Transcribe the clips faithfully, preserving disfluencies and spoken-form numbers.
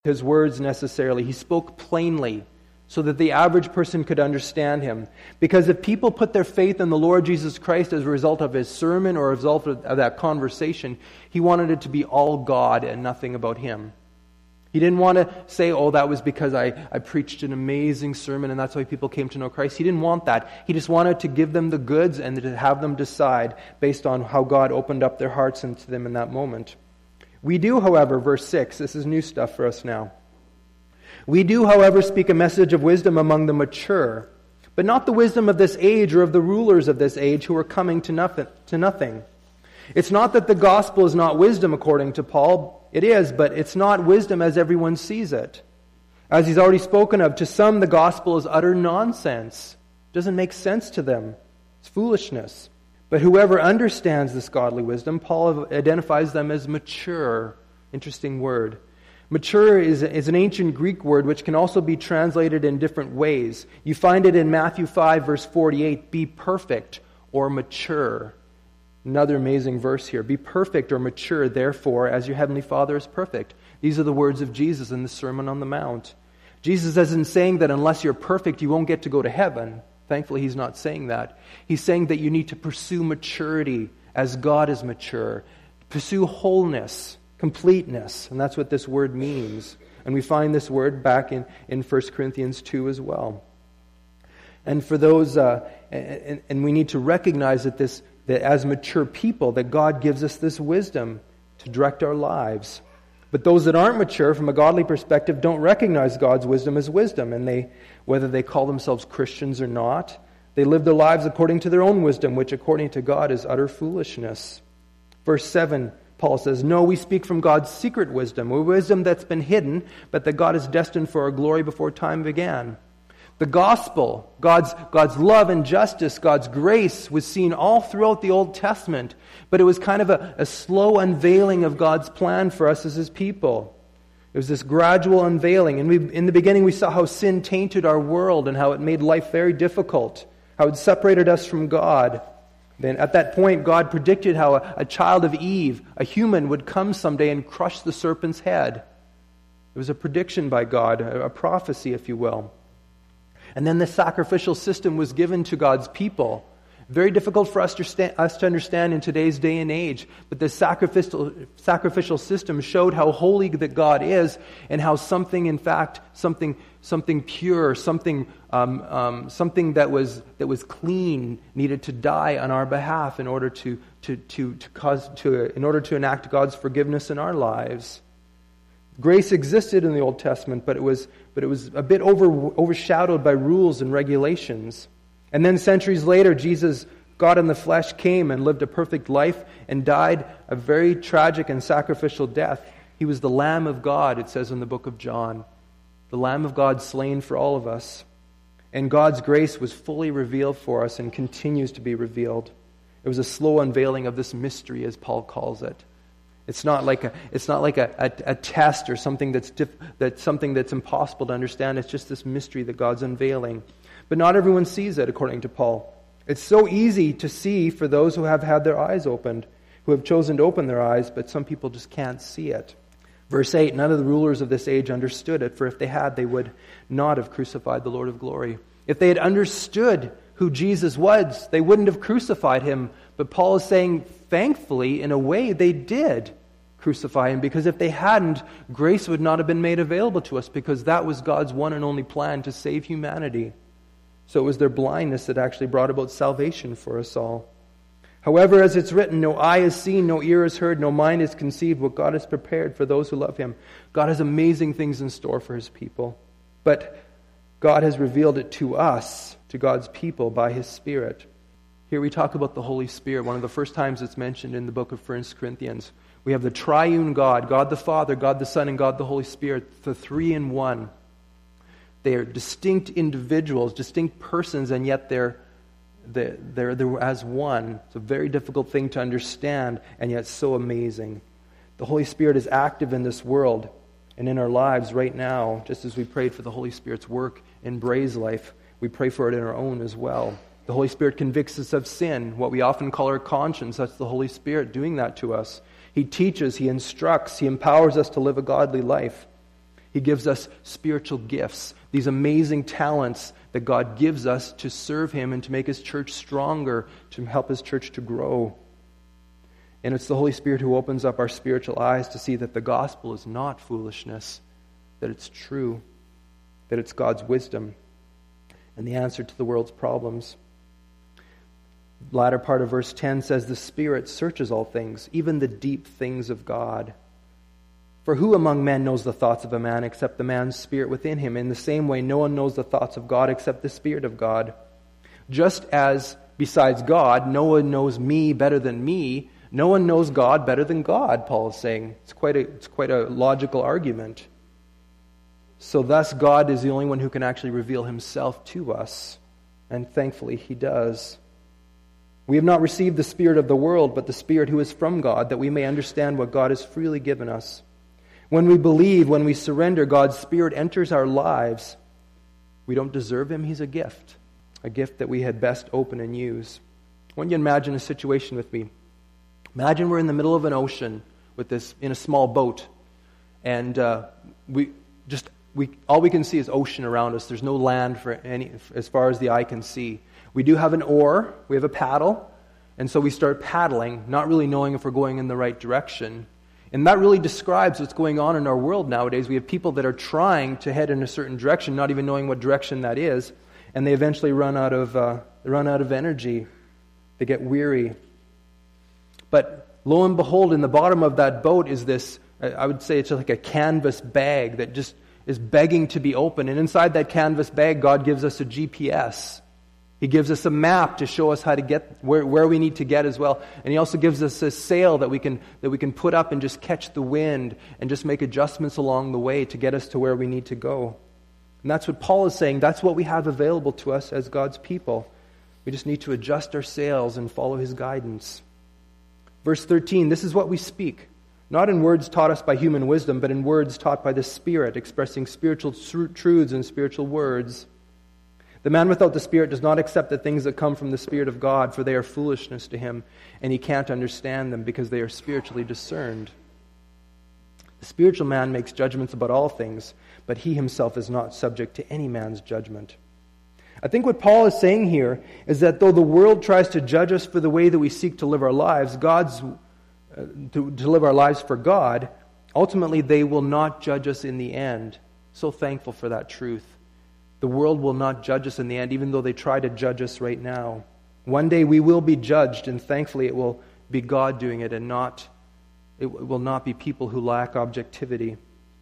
his words necessarily. He spoke plainly so that the average person could understand him. Because if people put their faith in the Lord Jesus Christ as a result of his sermon or a result of that conversation, he wanted it to be all God and nothing about him. He didn't want to say, oh, that was because I, I preached an amazing sermon and that's why people came to know Christ. He didn't want that. He just wanted to give them the goods and to have them decide based on how God opened up their hearts into them in that moment. We do, however, verse six, this is new stuff for us now. We do, however, speak a message of wisdom among the mature, but not the wisdom of this age or of the rulers of this age who are coming to nothing. To nothing. It's not that the gospel is not wisdom, according to Paul. It is, but it's not wisdom as everyone sees it. As he's already spoken of, to some the gospel is utter nonsense. It doesn't make sense to them. It's foolishness. But whoever understands this godly wisdom, Paul identifies them as mature. Interesting word. Mature is, is an ancient Greek word which can also be translated in different ways. You find it in Matthew five, verse forty-eight, be perfect or mature. Another amazing verse here. Be perfect or mature, therefore, as your heavenly Father is perfect. These are the words of Jesus in the Sermon on the Mount. Jesus isn't saying that unless you're perfect, you won't get to go to heaven. Thankfully, he's not saying that. He's saying that you need to pursue maturity as God is mature. Pursue wholeness, completeness. And that's what this word means. And we find this word back in, in First Corinthians two as well. And for those, uh, and, and we need to recognize that this that as mature people, that God gives us this wisdom to direct our lives. But those that aren't mature from a godly perspective don't recognize God's wisdom as wisdom. And they, whether they call themselves Christians or not, they live their lives according to their own wisdom, which according to God is utter foolishness. Verse seven, Paul says, no, we speak from God's secret wisdom, a wisdom that's been hidden, but that God is destined for our glory before time began. The gospel, God's, God's love and justice, God's grace was seen all throughout the Old Testament, but it was kind of a, a slow unveiling of God's plan for us as His people. It was this gradual unveiling. And we, in the beginning we saw how sin tainted our world and how it made life very difficult, how it separated us from God. Then at that point God predicted how a, a child of Eve, a human, would come someday and crush the serpent's head. It was a prediction by God, a, a prophecy, if you will. And then the sacrificial system was given to God's people. Very difficult for us to, sta- us to understand in today's day and age. But the sacrificial, sacrificial system showed how holy that God is and how something, in fact, something something pure, something um, um, something that was that was clean needed to die on our behalf in order to to to, to cause to in order to enact God's forgiveness in our lives. Grace existed in the Old Testament, but it was but it was a bit over, overshadowed by rules and regulations. And then centuries later, Jesus, God in the flesh, came and lived a perfect life and died a very tragic and sacrificial death. He was the Lamb of God, it says in the book of John. The Lamb of God slain for all of us. And God's grace was fully revealed for us and continues to be revealed. It was a slow unveiling of this mystery, as Paul calls it. It's not like a it's not like a, a, a test or something that's diff, that's something that's impossible to understand. It's just this mystery that God's unveiling. But not everyone sees it, according to Paul. It's so easy to see for those who have had their eyes opened, who have chosen to open their eyes, but some people just can't see it. Verse eight, none of the rulers of this age understood it, for if they had, they would not have crucified the Lord of glory. If they had understood who Jesus was, they wouldn't have crucified him. But Paul is saying, thankfully, in a way, they did crucify him, because if they hadn't, grace would not have been made available to us, because that was God's one and only plan to save humanity. So it was their blindness that actually brought about salvation for us all. However, as it's written, no eye has seen, no ear has heard, no mind has conceived what God has prepared for those who love him. God has amazing things in store for his people. But God has revealed it to us, to God's people, by his Spirit. Here we talk about the Holy Spirit, one of the first times it's mentioned in the book of First Corinthians. We have the triune God, God the Father, God the Son, and God the Holy Spirit, the three in one. They are distinct individuals, distinct persons, and yet they're, they're, they're, they're as one. It's a very difficult thing to understand, and yet so amazing. The Holy Spirit is active in this world and in our lives right now, just as we prayed for the Holy Spirit's work in Bray's life. We pray for it in our own as well. The Holy Spirit convicts us of sin, what we often call our conscience. That's the Holy Spirit doing that to us. He teaches, he instructs, he empowers us to live a godly life. He gives us spiritual gifts, these amazing talents that God gives us to serve Him and to make His church stronger, to help His church to grow. And it's the Holy Spirit who opens up our spiritual eyes to see that the gospel is not foolishness, that it's true, that it's God's wisdom and the answer to the world's problems. The latter part of verse ten says, the Spirit searches all things, even the deep things of God. For who among men knows the thoughts of a man except the man's spirit within him? In the same way, no one knows the thoughts of God except the Spirit of God. Just as, besides God, no one knows me better than me, no one knows God better than God, Paul is saying. It's quite a, it's quite a logical argument. So thus, God is the only one who can actually reveal Himself to us. And thankfully, He does. We have not received the Spirit of the world, but the Spirit who is from God, that we may understand what God has freely given us. When we believe, when we surrender, God's Spirit enters our lives. We don't deserve Him. He's a gift. A gift that we had best open and use. I want you to imagine a situation with me. Imagine we're in the middle of an ocean with this in a small boat. And uh, we just we all we can see is ocean around us. There's no land for any as far as the eye can see. We do have an oar. We have a paddle. And so we start paddling, not really knowing if we're going in the right direction. And that really describes what's going on in our world nowadays. We have people that are trying to head in a certain direction, not even knowing what direction that is, and they eventually run out of uh, run out of energy. They get weary. But lo and behold, in the bottom of that boat is this, I would say it's like a canvas bag that just is begging to be opened. And inside that canvas bag, God gives us a G P S. He gives us a map to show us how to get where, where we need to get as well. And He also gives us a sail that we can that we can put up and just catch the wind and just make adjustments along the way to get us to where we need to go. And that's what Paul is saying. That's what we have available to us as God's people. We just need to adjust our sails and follow His guidance. Verse thirteen, this is what we speak, not in words taught us by human wisdom, but in words taught by the Spirit, expressing spiritual tr- truths and spiritual words. The man without the Spirit does not accept the things that come from the Spirit of God, for they are foolishness to him, and he can't understand them because they are spiritually discerned. The spiritual man makes judgments about all things, but he himself is not subject to any man's judgment. I think what Paul is saying here is that though the world tries to judge us for the way that we seek to live our lives, God's uh, to, to live our lives for God, ultimately they will not judge us in the end. So thankful for that truth. The world will not judge us in the end, even though they try to judge us right now. One day we will be judged, and thankfully it will be God doing it, and not it will not be people who lack objectivity,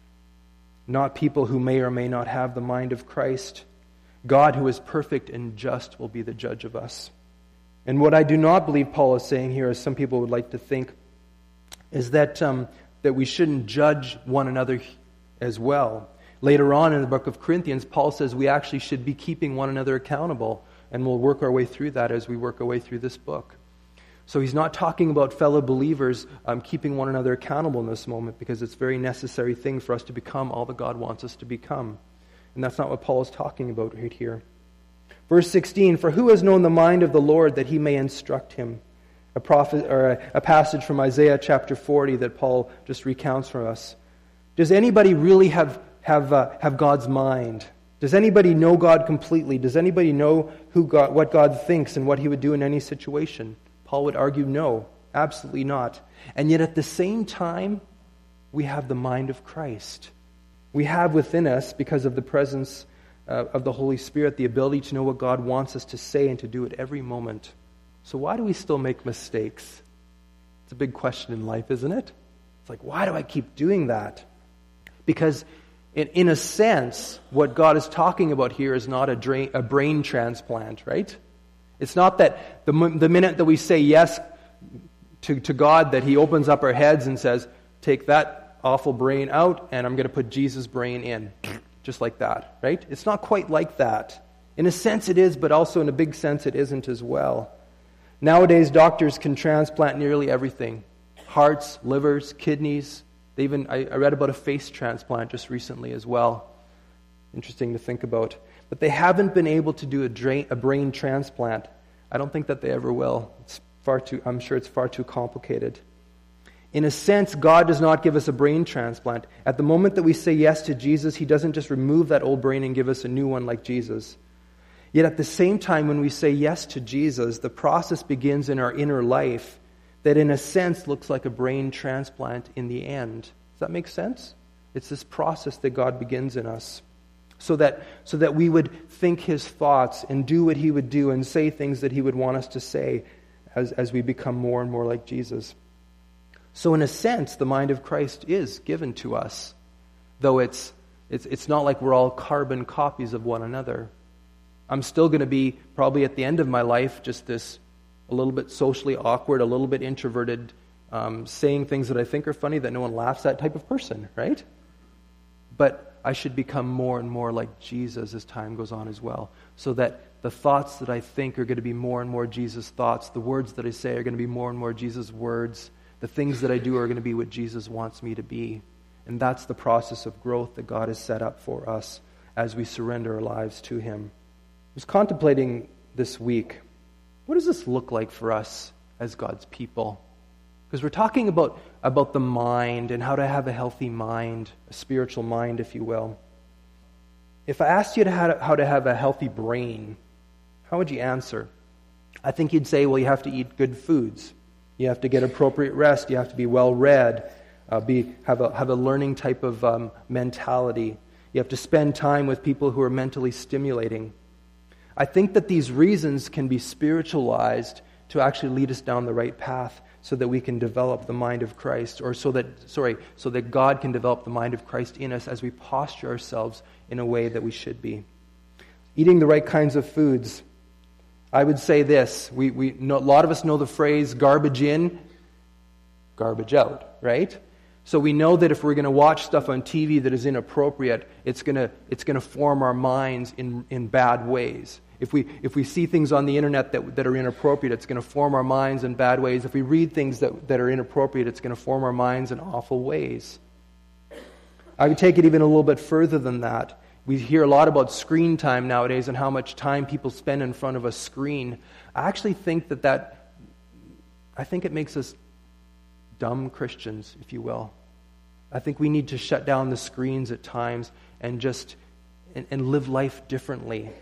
not people who may or may not have the mind of Christ. God, who is perfect and just, will be the judge of us. And what I do not believe Paul is saying here, as some people would like to think, is that um, that we shouldn't judge one another as well. Later on in the book of Corinthians, Paul says we actually should be keeping one another accountable, and we'll work our way through that as we work our way through this book. So he's not talking about fellow believers um, keeping one another accountable in this moment, because it's a very necessary thing for us to become all that God wants us to become. And that's not what Paul is talking about right here. Verse sixteen, for who has known the mind of the Lord that he may instruct him? A prophet or a, a passage from Isaiah chapter forty that Paul just recounts for us. Does anybody really have have uh, have God's mind? Does anybody know God completely? Does anybody know who God, what God thinks and what He would do in any situation? Paul would argue no, absolutely not. And yet at the same time, we have the mind of Christ. We have within us, because of the presence uh, of the Holy Spirit, the ability to know what God wants us to say and to do at every moment. So why do we still make mistakes? It's a big question in life, isn't it? It's like, why do I keep doing that? Because in, in a sense, what God is talking about here is not a, drain, a brain transplant, right? It's not that the, the minute that we say yes to, to God, that He opens up our heads and says, take that awful brain out, and I'm going to put Jesus' brain in. Just like that, right? It's not quite like that. In a sense it is, but also in a big sense it isn't as well. Nowadays, doctors can transplant nearly everything. Hearts, livers, kidneys. They even I, I read about a face transplant just recently as well. Interesting to think about. But they haven't been able to do a, drain, a brain transplant. I don't think that they ever will. It's far too. I'm sure it's far too complicated. In a sense, God does not give us a brain transplant. At the moment that we say yes to Jesus, He doesn't just remove that old brain and give us a new one like Jesus. Yet at the same time, when we say yes to Jesus, the process begins in our inner life that in a sense looks like a brain transplant in the end. Does that make sense? It's this process that God begins in us so that, so that we would think His thoughts and do what He would do and say things that He would want us to say as, as we become more and more like Jesus. So in a sense, the mind of Christ is given to us, though it's, it's, it's not like we're all carbon copies of one another. I'm still going to be, probably at the end of my life, just this a little bit socially awkward, a little bit introverted, um, saying things that I think are funny that no one laughs at type of person, right? But I should become more and more like Jesus as time goes on as well, so that the thoughts that I think are going to be more and more Jesus' thoughts, the words that I say are going to be more and more Jesus' words, the things that I do are going to be what Jesus wants me to be. And that's the process of growth that God has set up for us as we surrender our lives to Him. I was contemplating this week, what does this look like for us as God's people? Because we're talking about, about the mind and how to have a healthy mind, a spiritual mind, if you will. If I asked you to how, to how to have a healthy brain, how would you answer? I think you'd say, well, you have to eat good foods. You have to get appropriate rest. You have to be well-read, uh, be have a have a learning type of um, mentality. You have to spend time with people who are mentally stimulating. I think that these reasons can be spiritualized to actually lead us down the right path so that we can develop the mind of Christ, or so that, sorry, so that God can develop the mind of Christ in us as we posture ourselves in a way that we should be. Eating the right kinds of foods. I would say this, we, we know, a lot of us know the phrase garbage in, garbage out, right? So we know that if we're going to watch stuff on T V that is inappropriate, it's going to it's going to form our minds in, in bad ways. If we if we see things on the internet that, that are inappropriate, it's going to form our minds in bad ways. If we read things that, that are inappropriate, it's going to form our minds in awful ways. I would take it even a little bit further than that. We hear a lot about screen time nowadays and how much time people spend in front of a screen. I actually think that that, I think it makes us dumb Christians, if you will. I think we need to shut down the screens at times and just, and, and live life differently.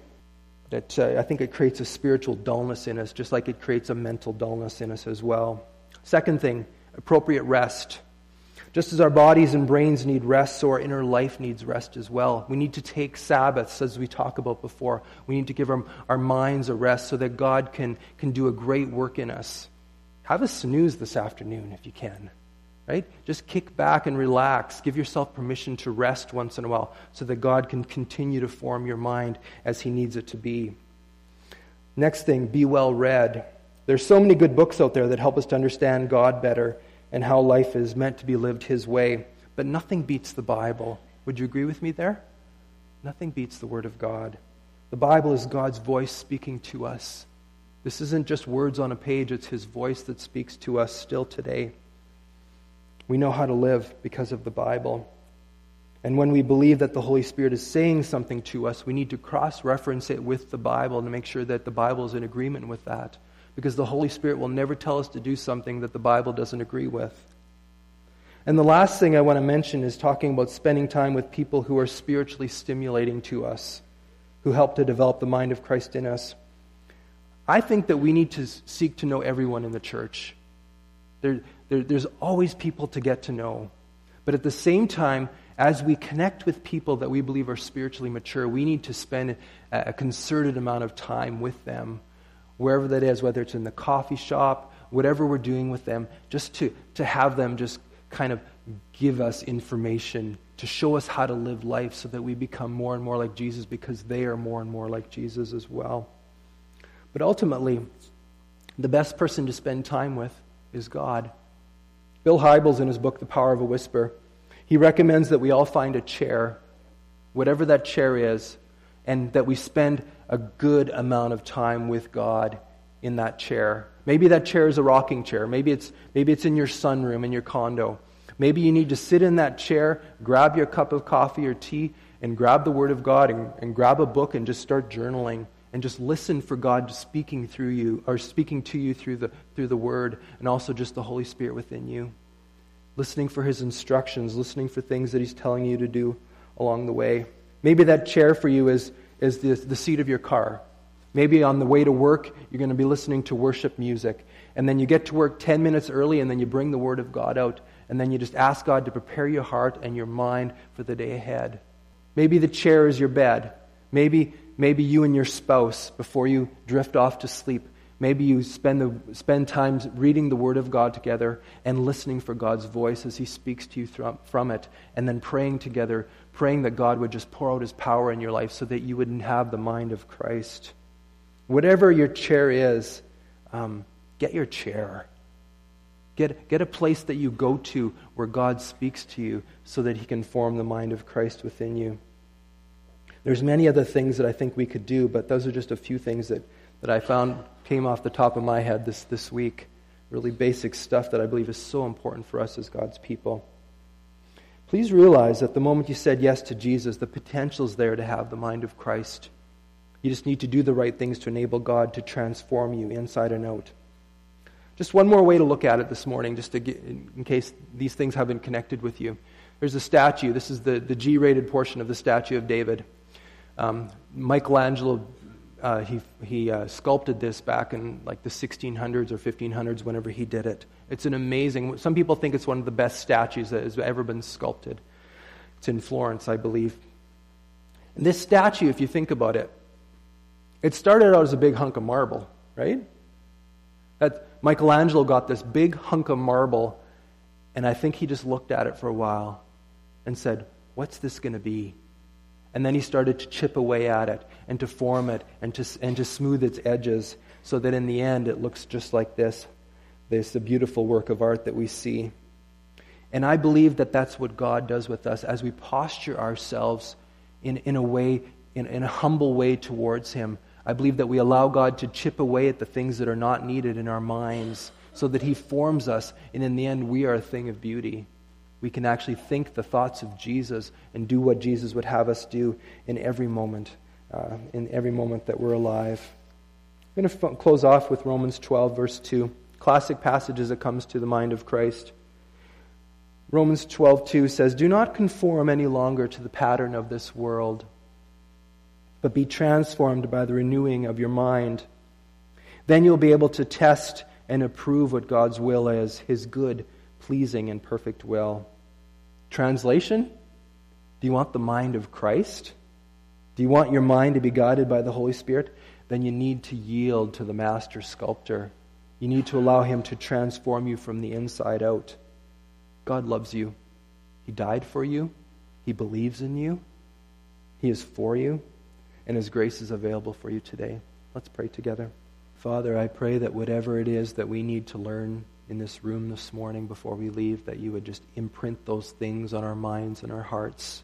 That uh, I think it creates a spiritual dullness in us, just like it creates a mental dullness in us as well. Second thing, appropriate rest. Just as our bodies and brains need rest, so our inner life needs rest as well. We need to take Sabbaths, as we talked about before. We need to give our, our minds a rest so that God can, can do a great work in us. Have a snooze this afternoon if you can, right? Just kick back and relax. Give yourself permission to rest once in a while so that God can continue to form your mind as He needs it to be. Next thing, be well read. There's so many good books out there that help us to understand God better and how life is meant to be lived His way. But nothing beats the Bible. Would you agree with me there? Nothing beats the Word of God. The Bible is God's voice speaking to us. This isn't just words on a page, it's His voice that speaks to us still today. We know how to live because of the Bible. And when we believe that the Holy Spirit is saying something to us, we need to cross-reference it with the Bible to make sure that the Bible is in agreement with that. Because the Holy Spirit will never tell us to do something that the Bible doesn't agree with. And the last thing I want to mention is talking about spending time with people who are spiritually stimulating to us, who help to develop the mind of Christ in us. I think that we need to seek to know everyone in the church. There, there, there's always people to get to know. But at the same time, as we connect with people that we believe are spiritually mature, we need to spend a, a concerted amount of time with them, wherever that is, whether it's in the coffee shop, whatever we're doing with them, just to, to have them just kind of give us information to show us how to live life so that we become more and more like Jesus because they are more and more like Jesus as well. But ultimately, the best person to spend time with is God. Bill Hybels, in his book, The Power of a Whisper, he recommends that we all find a chair, whatever that chair is, and that we spend a good amount of time with God in that chair. Maybe that chair is a rocking chair. Maybe it's maybe it's in your sunroom, in your condo. Maybe you need to sit in that chair, grab your cup of coffee or tea, and grab the Word of God and, and grab a book and just start journaling and just listen for God speaking through you or speaking to you through the through the Word and also just the Holy Spirit within you. listening for his instructions, listening for things that he's telling you to do along the way. Maybe that chair for you is, is the, the seat of your car. Maybe on the way to work, you're going to be listening to worship music. And then you get to work ten minutes early, and then you bring the Word of God out. And then you just ask God to prepare your heart and your mind for the day ahead. Maybe the chair is your bed. Maybe, maybe you and your spouse, before you drift off to sleep, maybe you spend the spend time reading the Word of God together and listening for God's voice as He speaks to you from, from it, and then praying together, praying that God would just pour out His power in your life so that you would have the mind of Christ. Whatever your chair is, um, get your chair. Get, get a place that you go to where God speaks to you so that He can form the mind of Christ within you. There's many other things that I think we could do, but those are just a few things that, that I found came off the top of my head this, this week. Really basic stuff that I believe is so important for us as God's people. Please realize that the moment you said yes to Jesus, the potential is there to have the mind of Christ. You just need to do the right things to enable God to transform you inside and out. Just one more way to look at it this morning, just to get, in case these things haven't connected with you. There's a statue. This is the, the G-rated portion of the statue of David. Um, Michelangelo, uh, he he uh, sculpted this back in like the sixteen hundreds or fifteen hundreds whenever he did it. It's an amazing, some people think it's one of the best statues that has ever been sculpted. It's in Florence, I believe. And this statue, if you think about it, it started out as a big hunk of marble, right? That Michelangelo got this big hunk of marble, and I think he just looked at it for a while and said, what's this going to be? And then he started to chip away at it and to form it and to, and to smooth its edges so that in the end it looks just like this. This the beautiful work of art that we see. And I believe that that's what God does with us as we posture ourselves in, in a way, in, in a humble way towards Him. I believe that we allow God to chip away at the things that are not needed in our minds so that He forms us, and in the end we are a thing of beauty. We can actually think the thoughts of Jesus and do what Jesus would have us do in every moment, uh, in every moment that we're alive. I'm going to f- close off with Romans twelve, verse two. Classic passage as it comes to the mind of Christ. Romans twelve two says, do not conform any longer to the pattern of this world, but be transformed by the renewing of your mind. Then you'll be able to test and approve what God's will is, His good, pleasing, and perfect will. Translation? Do you want the mind of Christ? Do you want your mind to be guided by the Holy Spirit? Then you need to yield to the master sculptor. You need to allow Him to transform you from the inside out. God loves you. He died for you. He believes in you. He is for you. And His grace is available for you today. Let's pray together. Father, I pray that whatever it is that we need to learn in this room this morning before we leave, that you would just imprint those things on our minds and our hearts.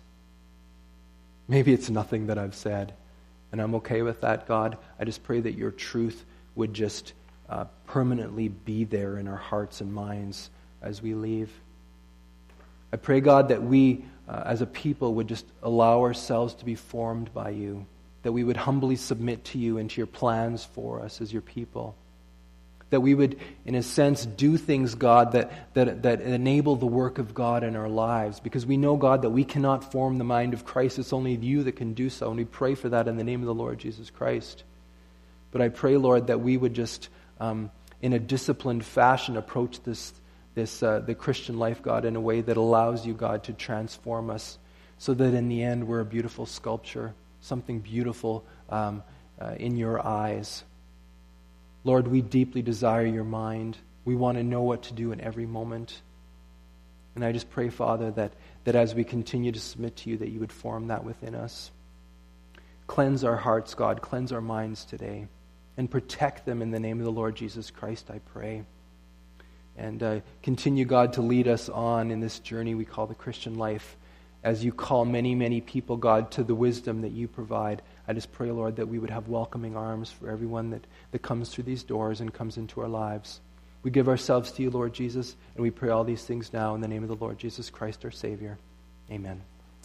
Maybe it's nothing that I've said, and I'm okay with that, God. I just pray that your truth would just uh, permanently be there in our hearts and minds as we leave. I pray, God, that we uh, as a people would just allow ourselves to be formed by you, that we would humbly submit to you and to your plans for us as your people. That we would, in a sense, do things, God, that, that, that enable the work of God in our lives. Because we know, God, that we cannot form the mind of Christ. It's only you that can do so. And we pray for that in the name of the Lord Jesus Christ. But I pray, Lord, that we would just, um, in a disciplined fashion, approach this, this uh, the Christian life, God, in a way that allows you, God, to transform us. So that in the end, we're a beautiful sculpture. Something beautiful um, uh, in your eyes. Lord, we deeply desire your mind. We want to know what to do in every moment. And I just pray, Father, that, that as we continue to submit to you, that you would form that within us. Cleanse our hearts, God. Cleanse our minds today. And protect them in the name of the Lord Jesus Christ, I pray. And uh, continue, God, to lead us on in this journey we call the Christian life. As you call many, many people, God, to the wisdom that you provide. I just pray, Lord, that we would have welcoming arms for everyone that, that comes through these doors and comes into our lives. We give ourselves to you, Lord Jesus, and we pray all these things now in the name of the Lord Jesus Christ, our Savior. Amen.